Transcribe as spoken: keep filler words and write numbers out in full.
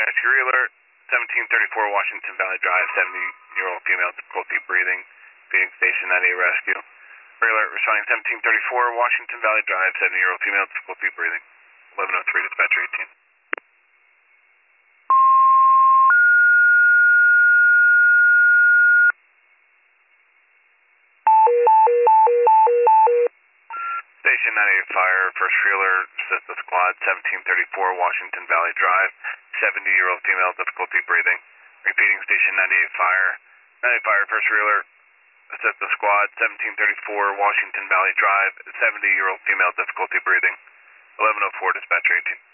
Fury Alert, seventeen thirty-four Washington Valley Drive, seventy-year-old female, difficulty breathing, Phoenix Station ninety-eight Rescue. Fury Alert, responding seventeen thirty-four Washington Valley Drive, seventy-year-old female, difficulty breathing, eleven oh three, dispatcher eighteen. Station ninety-eight Fire, first Fury Alert, assist the squad, seventeen thirty-four Washington Valley Drive, seventy-year-old female, difficulty breathing. Repeating, Station ninety-eight Fire. ninety-eight Fire, first Fury Alert, assist the squad, seventeen thirty-four Washington Valley Drive, seventy-year-old female, difficulty breathing. eleven oh four, dispatcher eighteen.